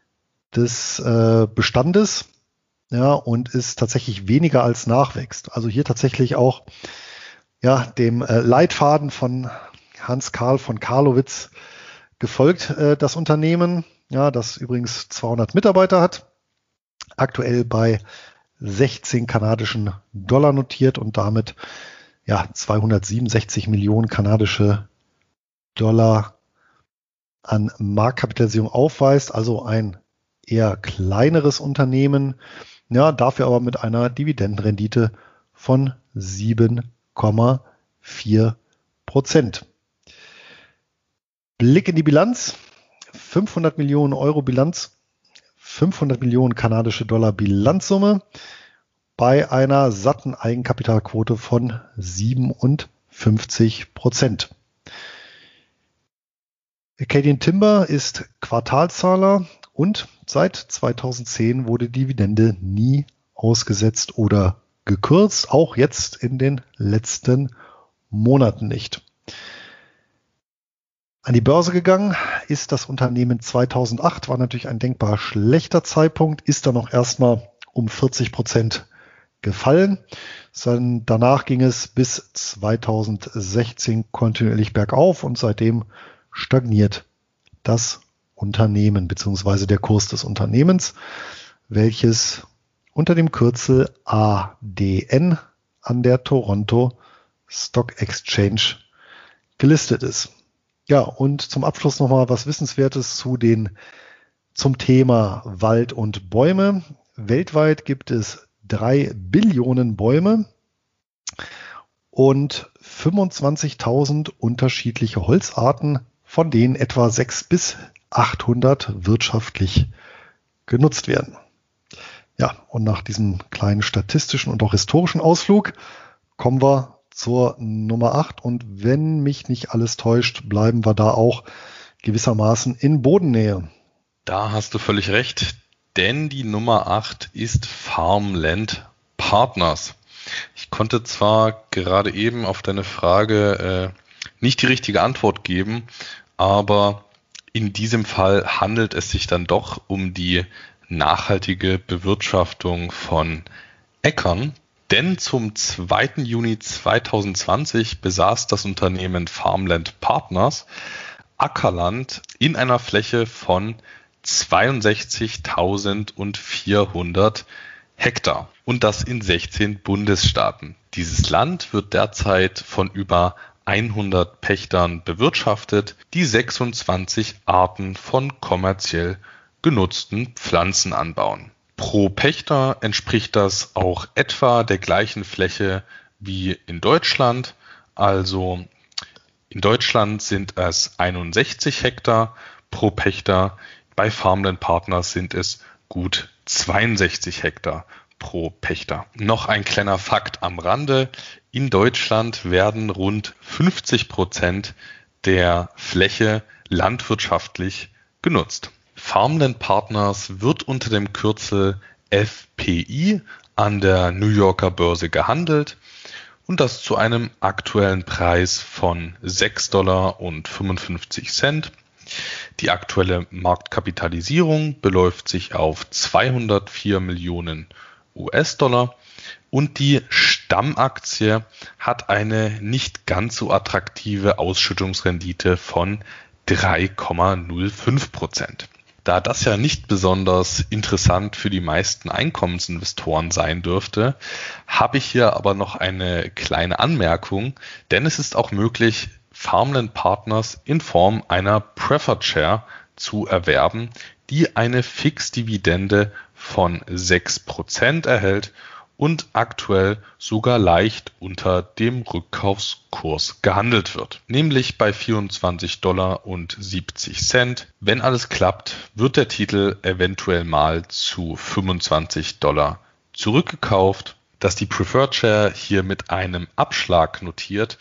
des äh, Bestandes, ja, und ist tatsächlich weniger als nachwächst. Also hier tatsächlich auch ja, dem äh, Leitfaden von Hans Karl von Carlowitz gefolgt, äh, das Unternehmen, ja, das übrigens zweihundert Mitarbeiter hat, aktuell bei sechzehn kanadischen Dollar notiert und damit ja zweihundertsiebenundsechzig Millionen kanadische Dollar an Marktkapitalisierung aufweist, also ein eher kleineres Unternehmen, ja, dafür aber mit einer Dividendenrendite von sieben Komma vier Prozent. Blick in die Bilanz, fünfhundert Millionen Euro Bilanz, fünfhundert Millionen kanadische Dollar Bilanzsumme bei einer satten Eigenkapitalquote von siebenundfünfzig Prozent. Acadian Timber ist Quartalzahler und seit zweitausendzehn wurde die Dividende nie ausgesetzt oder gekürzt, auch jetzt in den letzten Monaten nicht. An die Börse gegangen ist das Unternehmen zweitausendacht, war natürlich ein denkbar schlechter Zeitpunkt, ist dann noch erstmal um vierzig Prozent gefallen. Danach ging es bis zweitausendsechzehn kontinuierlich bergauf und seitdem stagniert das Unternehmen bzw. der Kurs des Unternehmens, welches unter dem Kürzel A D N an der Toronto Stock Exchange gelistet ist. Ja, und zum Abschluss nochmal was Wissenswertes zu den, zum Thema Wald und Bäume. Weltweit gibt es drei Billionen Bäume und fünfundzwanzigtausend unterschiedliche Holzarten, von denen etwa sechshundert bis achthundert wirtschaftlich genutzt werden. Ja, und nach diesem kleinen statistischen und auch historischen Ausflug kommen wir zur Nummer acht. Und wenn mich nicht alles täuscht, bleiben wir da auch gewissermaßen in Bodennähe. Da hast du völlig recht, denn die Nummer acht ist Farmland Partners. Ich konnte zwar gerade eben auf deine Frage äh, nicht die richtige Antwort geben, aber in diesem Fall handelt es sich dann doch um die nachhaltige Bewirtschaftung von Äckern, denn zum zweiten Juni zweitausendzwanzig besaß das Unternehmen Farmland Partners Ackerland in einer Fläche von zweiundsechzigtausendvierhundert Hektar und das in sechzehn Bundesstaaten. Dieses Land wird derzeit von über hundert Pächtern bewirtschaftet, die sechsundzwanzig Arten von kommerziell genutzten Pflanzen anbauen. Pro Pächter entspricht das auch etwa der gleichen Fläche wie in Deutschland. Also in Deutschland sind es einundsechzig Hektar pro Pächter, bei Farmland Partners sind es gut zweiundsechzig Hektar pro Pächter. Noch ein kleiner Fakt am Rande: In Deutschland werden rund fünfzig Prozent der Fläche landwirtschaftlich genutzt. Farmland Partners wird unter dem Kürzel F P I an der New Yorker Börse gehandelt und das zu einem aktuellen Preis von sechs Dollar fünfundfünfzig. Die aktuelle Marktkapitalisierung beläuft sich auf zweihundertvier Millionen U S-Dollar und die Stammaktie hat eine nicht ganz so attraktive Ausschüttungsrendite von drei Komma null fünf Prozent. Da das ja nicht besonders interessant für die meisten Einkommensinvestoren sein dürfte, habe ich hier aber noch eine kleine Anmerkung, denn es ist auch möglich, Farmland Partners in Form einer Preferred Share zu erwerben, die eine Fixdividende von sechs Prozent erhält und aktuell sogar leicht unter dem Rückkaufskurs gehandelt wird, nämlich bei vierundzwanzig Dollar siebzig. Wenn alles klappt, wird der Titel eventuell mal zu fünfundzwanzig Dollar zurückgekauft. Dass die Preferred Share hier mit einem Abschlag notiert,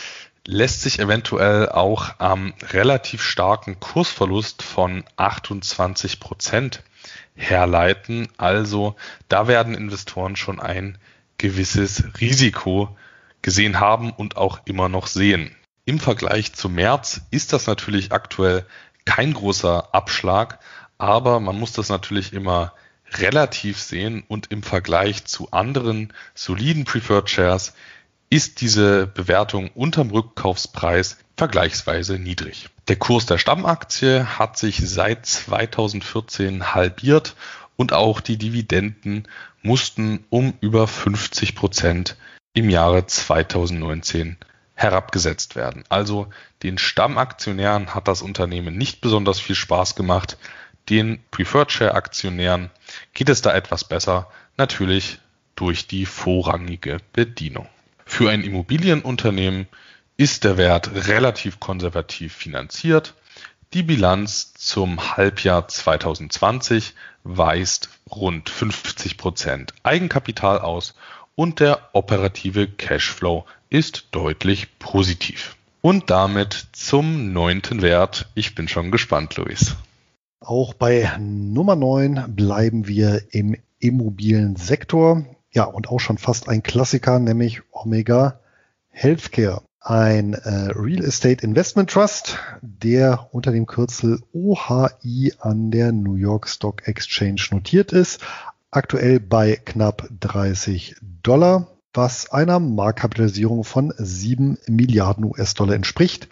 lässt sich eventuell auch am relativ starken Kursverlust von achtundzwanzig Prozent herleiten. Also da werden Investoren schon ein gewisses Risiko gesehen haben und auch immer noch sehen. Im Vergleich zu März ist das natürlich aktuell kein großer Abschlag, aber man muss das natürlich immer relativ sehen und im Vergleich zu anderen soliden Preferred Shares ist diese Bewertung unterm Rückkaufspreis vergleichsweise niedrig. Der Kurs der Stammaktie hat sich seit zweitausendvierzehn halbiert und auch die Dividenden mussten um über fünfzig Prozent im Jahre zweitausendneunzehn herabgesetzt werden. Also den Stammaktionären hat das Unternehmen nicht besonders viel Spaß gemacht. Den Preferred Share Aktionären geht es da etwas besser, natürlich durch die vorrangige Bedienung. Für ein Immobilienunternehmen ist der Wert relativ konservativ finanziert. Die Bilanz zum Halbjahr zweitausendzwanzig weist rund fünfzig Prozent Eigenkapital aus und der operative Cashflow ist deutlich positiv. Und damit zum neunten Wert. Ich bin schon gespannt, Luis. Auch bei Nummer neun bleiben wir im Immobiliensektor. Ja, und auch schon fast ein Klassiker, nämlich Omega Healthcare. Ein äh, Real Estate Investment Trust, der unter dem Kürzel O H I an der New York Stock Exchange notiert ist. Aktuell bei knapp dreißig Dollar, was einer Marktkapitalisierung von sieben Milliarden U S-Dollar entspricht.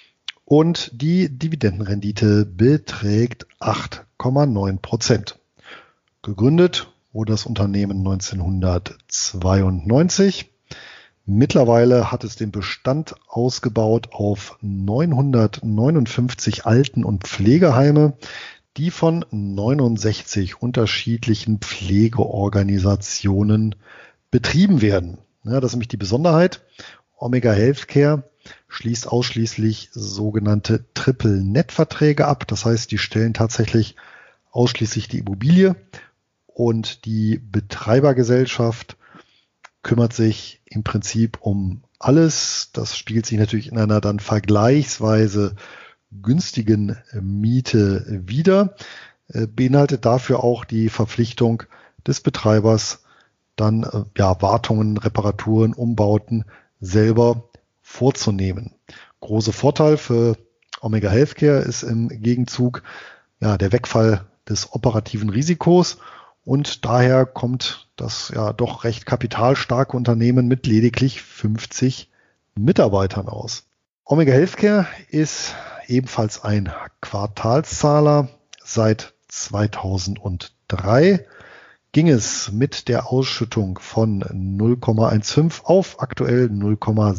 Und die Dividendenrendite beträgt acht Komma neun Prozent. Gegründet wurde das Unternehmen neunzehnhundertzweiundneunzig. Mittlerweile hat es den Bestand ausgebaut auf neunhundertneunundfünfzig Alten- und Pflegeheime, die von neunundsechzig unterschiedlichen Pflegeorganisationen betrieben werden. Ja, das ist nämlich die Besonderheit. Omega Healthcare schließt ausschließlich sogenannte Triple-Net-Verträge ab. Das heißt, die stellen tatsächlich ausschließlich die Immobilie und die Betreibergesellschaft kümmert sich im Prinzip um alles. Das spiegelt sich natürlich in einer dann vergleichsweise günstigen Miete wider, beinhaltet dafür auch die Verpflichtung des Betreibers, dann ja, Wartungen, Reparaturen, Umbauten selber vorzunehmen. Großer Vorteil für Omega Healthcare ist im Gegenzug ja, der Wegfall des operativen Risikos und daher kommt das ja doch recht kapitalstarke Unternehmen mit lediglich fünfzig Mitarbeitern aus. Omega Healthcare ist ebenfalls ein Quartalszahler. Seit zweitausenddrei ging es mit der Ausschüttung von null Komma fünfzehn auf aktuell null Komma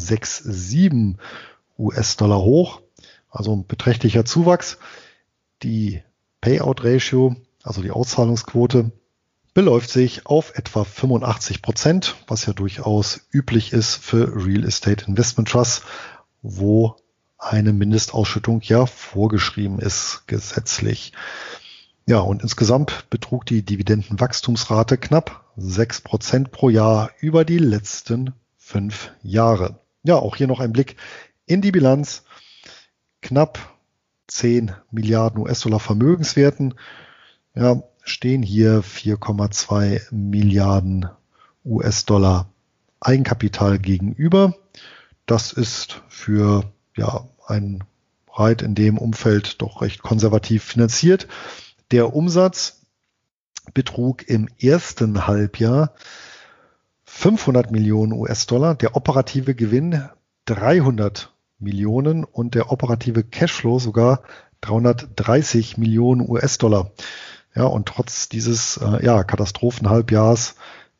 siebenundsechzig U S-Dollar hoch. Also ein beträchtlicher Zuwachs. Die Payout Ratio, also die Auszahlungsquote, beläuft sich auf etwa fünfundachtzig Prozent, was ja durchaus üblich ist für Real Estate Investment Trusts, wo eine Mindestausschüttung ja vorgeschrieben ist gesetzlich. Ja, und insgesamt betrug die Dividendenwachstumsrate knapp sechs Prozent pro Jahr über die letzten fünf Jahre. Ja, auch hier noch ein Blick in die Bilanz. Knapp zehn Milliarden U S-Dollar Vermögenswerten. Ja, stehen hier vier Komma zwei Milliarden U S-Dollar Eigenkapital gegenüber. Das ist für ja, ein Reit in dem Umfeld doch recht konservativ finanziert. Der Umsatz betrug im ersten Halbjahr fünfhundert Millionen U S-Dollar, der operative Gewinn dreihundert Millionen und der operative Cashflow sogar dreihundertdreißig Millionen U S-Dollar. Ja, und trotz dieses äh, ja, Katastrophenhalbjahrs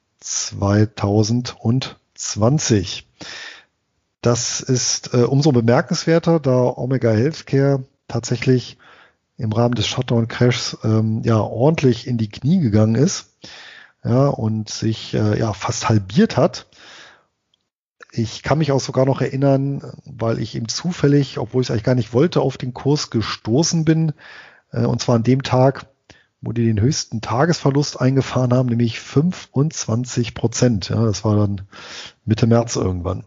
zweitausendzwanzig. Das ist äh, umso bemerkenswerter, da Omega Healthcare tatsächlich im Rahmen des Shutdown-Crashs ähm, ja ordentlich in die Knie gegangen ist, ja, und sich äh, ja fast halbiert hat. Ich kann mich auch sogar noch erinnern, weil ich eben zufällig, obwohl ich es eigentlich gar nicht wollte, auf den Kurs gestoßen bin, äh, und zwar an dem Tag, wo die den höchsten Tagesverlust eingefahren haben, nämlich fünfundzwanzig Prozent. Ja, das war dann Mitte März irgendwann.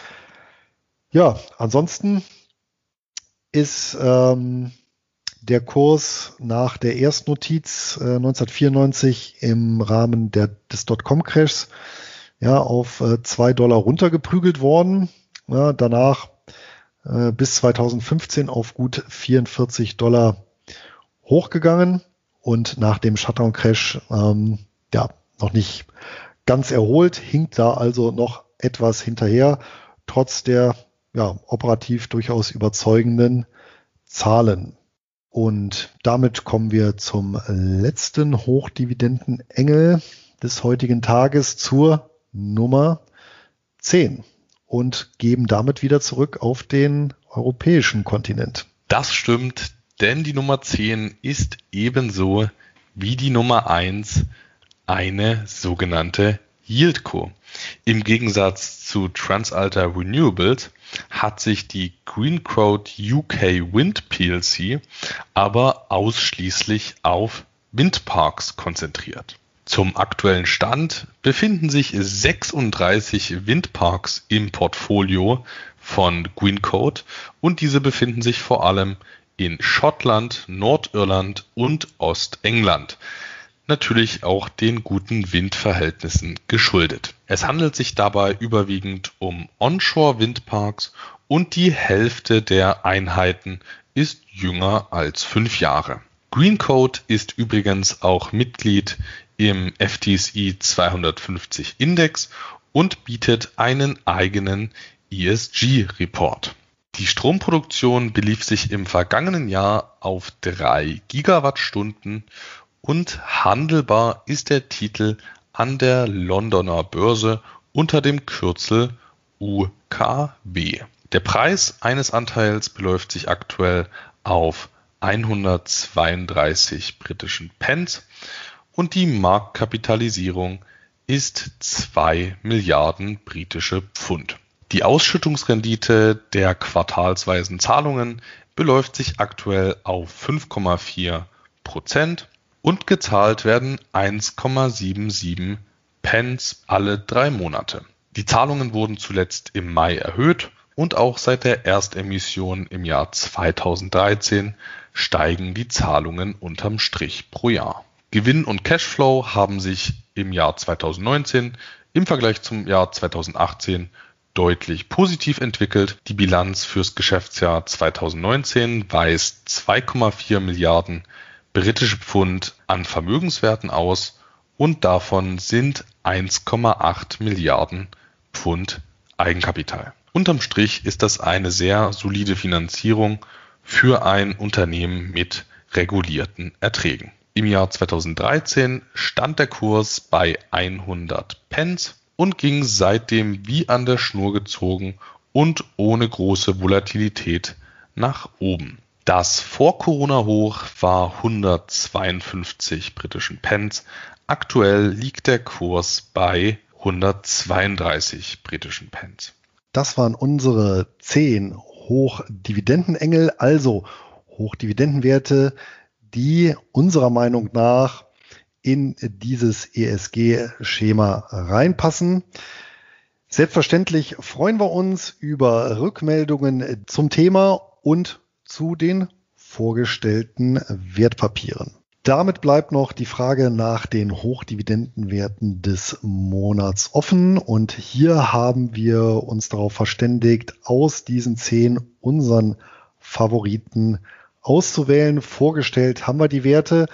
Ja, ansonsten ist ähm, der Kurs nach der Erstnotiz äh, neunzehnhundertvierundneunzig im Rahmen der, des Dotcom-Crashs ja, auf äh, zwei Dollar runtergeprügelt worden. Ja, danach äh, bis zweitausendfünfzehn auf gut vierundvierzig Dollar hochgegangen und nach dem Shutdown-Crash ähm, ja, noch nicht ganz erholt, hinkt da also noch etwas hinterher, trotz der ja, operativ durchaus überzeugenden Zahlen. Und damit kommen wir zum letzten Hochdividendenengel des heutigen Tages, zur Nummer zehn, und geben damit wieder zurück auf den europäischen Kontinent. Das stimmt, denn die Nummer zehn ist ebenso wie die Nummer eins eine sogenannte Yieldco. Im Gegensatz zu TransAlta Renewables hat sich die Greencoat U K Wind P L C aber ausschließlich auf Windparks konzentriert. Zum aktuellen Stand befinden sich sechsunddreißig Windparks im Portfolio von Greencoat und diese befinden sich vor allem in Schottland, Nordirland und Ostengland. Natürlich auch den guten Windverhältnissen geschuldet. Es handelt sich dabei überwiegend um Onshore-Windparks und die Hälfte der Einheiten ist jünger als fünf Jahre. Greencoat ist übrigens auch Mitglied im F T S E zweihundertfünfzig Index und bietet einen eigenen E S G-Report. Die Stromproduktion belief sich im vergangenen Jahr auf drei Gigawattstunden und handelbar ist der Titel an der Londoner Börse unter dem Kürzel U K W. Der Preis eines Anteils beläuft sich aktuell auf hundertzweiunddreißig britischen Pence und die Marktkapitalisierung ist zwei Milliarden britische Pfund. Die Ausschüttungsrendite der quartalsweisen Zahlungen beläuft sich aktuell auf fünf Komma vier Prozent und gezahlt werden eins Komma siebenundsiebzig Pence alle drei Monate. Die Zahlungen wurden zuletzt im Mai erhöht und auch seit der Erstemission im Jahr zweitausenddreizehn steigen die Zahlungen unterm Strich pro Jahr. Gewinn und Cashflow haben sich im Jahr zweitausendneunzehn im Vergleich zum Jahr zweitausendachtzehn deutlich positiv entwickelt. Die Bilanz fürs Geschäftsjahr zweitausendneunzehn weist zwei Komma vier Milliarden britische Pfund an Vermögenswerten aus und davon sind eins Komma acht Milliarden Pfund Eigenkapital. Unterm Strich ist das eine sehr solide Finanzierung für ein Unternehmen mit regulierten Erträgen. Im Jahr zweitausenddreizehn stand der Kurs bei hundert Pence und ging seitdem wie an der Schnur gezogen und ohne große Volatilität nach oben. Das Vor-Corona-Hoch war hundertzweiundfünfzig britischen Pence. Aktuell liegt der Kurs bei hundertzweiunddreißig britischen Pence. Das waren unsere zehn Hochdividendenengel, also Hochdividendenwerte, die unserer Meinung nach in dieses E S G-Schema reinpassen. Selbstverständlich freuen wir uns über Rückmeldungen zum Thema und zu den vorgestellten Wertpapieren. Damit bleibt noch die Frage nach den Hochdividendenwerten des Monats offen. Und hier haben wir uns darauf verständigt, aus diesen zehn unseren Favoriten auszuwählen. Vorgestellt haben wir die Werte.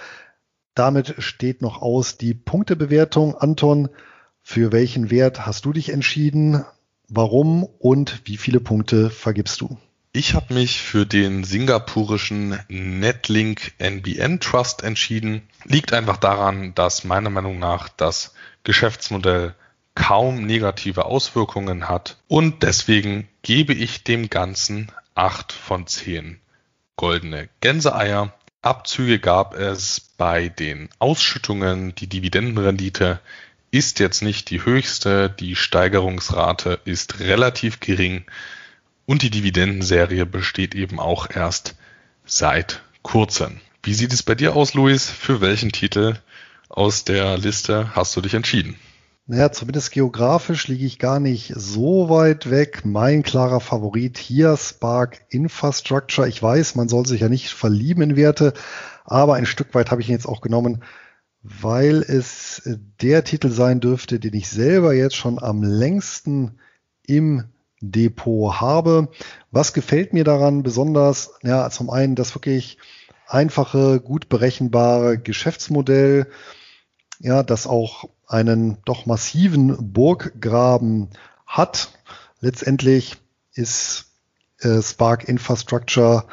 Damit steht noch aus die Punktebewertung. Anton, für welchen Wert hast du dich entschieden? Warum und wie viele Punkte vergibst du? Ich habe mich für den singapurischen Netlink N B N Trust entschieden. Liegt einfach daran, dass meiner Meinung nach das Geschäftsmodell kaum negative Auswirkungen hat. Und deswegen gebe ich dem Ganzen acht von zehn goldene Gänseeier. Abzüge gab es bei den Ausschüttungen. Die Dividendenrendite ist jetzt nicht die höchste. Die Steigerungsrate ist relativ gering. Und die Dividendenserie besteht eben auch erst seit kurzem. Wie sieht es bei dir aus, Luis? Für welchen Titel aus der Liste hast du dich entschieden? Naja, zumindest geografisch liege ich gar nicht so weit weg. Mein klarer Favorit hier, Spark Infrastructure. Ich weiß, man soll sich ja nicht verlieben in Werte, aber ein Stück weit habe ich ihn jetzt auch genommen, weil es der Titel sein dürfte, den ich selber jetzt schon am längsten im Depot habe. Was gefällt mir daran besonders? Ja, zum einen das wirklich einfache, gut berechenbare Geschäftsmodell, ja, das auch einen doch massiven Burggraben hat. Letztendlich ist äh, Spark Infrastructure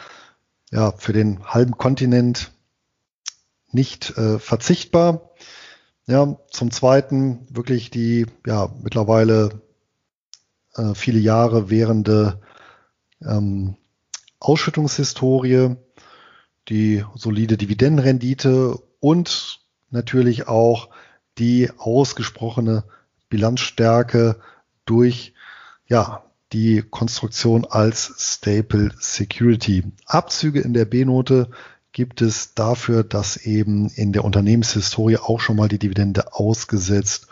ja für den halben Kontinent nicht äh, verzichtbar. Ja, zum Zweiten wirklich die ja mittlerweile äh, viele Jahre währende ähm, Ausschüttungshistorie, die solide Dividendenrendite und natürlich auch die ausgesprochene Bilanzstärke durch ja, die Konstruktion als Staple Security. Abzüge in der B-Note gibt es dafür, dass eben in der Unternehmenshistorie auch schon mal die Dividende ausgesetzt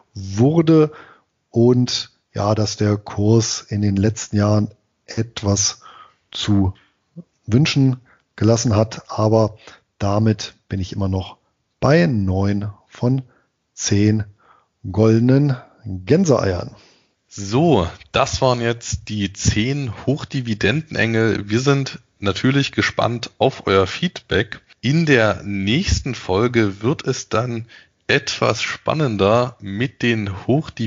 wurde und ja, dass der Kurs in den letzten Jahren etwas zu wünschen gelassen hat, aber damit bin ich immer noch bei neun von zehn goldenen Gänseeiern. So, das waren jetzt die zehn Hochdividendenengel. Wir sind natürlich gespannt auf euer Feedback. In der nächsten Folge wird es dann etwas spannender mit den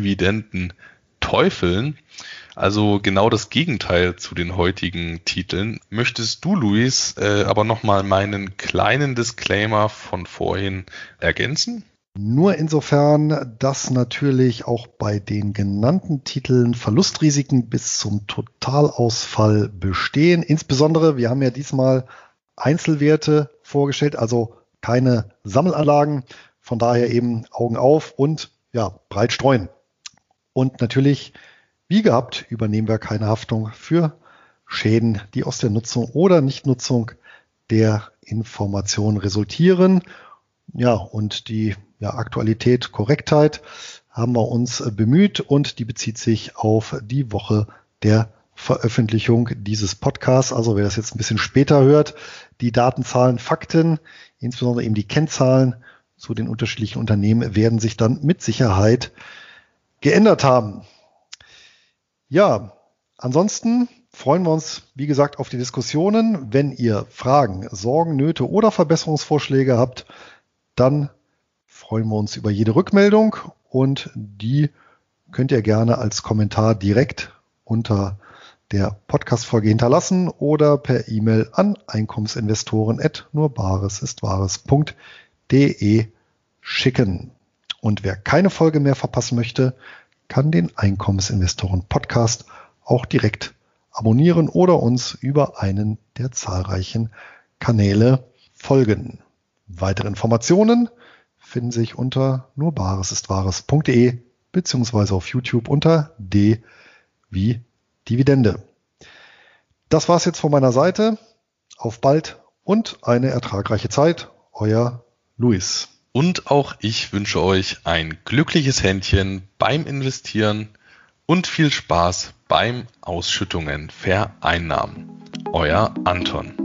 Hochdividenden-Teufeln. Also genau das Gegenteil zu den heutigen Titeln. Möchtest du, Luis, äh, aber nochmal meinen kleinen Disclaimer von vorhin ergänzen? Nur insofern, dass natürlich auch bei den genannten Titeln Verlustrisiken bis zum Totalausfall bestehen. Insbesondere, wir haben ja diesmal Einzelwerte vorgestellt, also keine Sammelanlagen. Von daher eben Augen auf und ja, breit streuen. Und natürlich, wie gehabt, übernehmen wir keine Haftung für Schäden, die aus der Nutzung oder Nichtnutzung der Information resultieren. Ja, und die ja, Aktualität, Korrektheit haben wir uns bemüht und die bezieht sich auf die Woche der Veröffentlichung dieses Podcasts. Also wer das jetzt ein bisschen später hört, die Daten, Zahlen, Fakten, insbesondere eben die Kennzahlen zu den unterschiedlichen Unternehmen werden sich dann mit Sicherheit geändert haben. Ja, ansonsten freuen wir uns, wie gesagt, auf die Diskussionen. Wenn ihr Fragen, Sorgen, Nöte oder Verbesserungsvorschläge habt, dann freuen wir uns über jede Rückmeldung und die könnt ihr gerne als Kommentar direkt unter der Podcast-Folge hinterlassen oder per E-Mail an einkommensinvestoren at nurbaresistwahres punkt de schicken. Und wer keine Folge mehr verpassen möchte, kann den Einkommensinvestoren Podcast auch direkt abonnieren oder uns über einen der zahlreichen Kanäle folgen. Weitere Informationen finden sich unter nurbaresistwahres.de beziehungsweise auf YouTube unter D wie Dividende. Das war's jetzt von meiner Seite. Auf bald und eine ertragreiche Zeit. Euer Luis. Und auch ich wünsche euch ein glückliches Händchen beim Investieren und viel Spaß beim Ausschüttungen vereinnahmen. Euer Anton.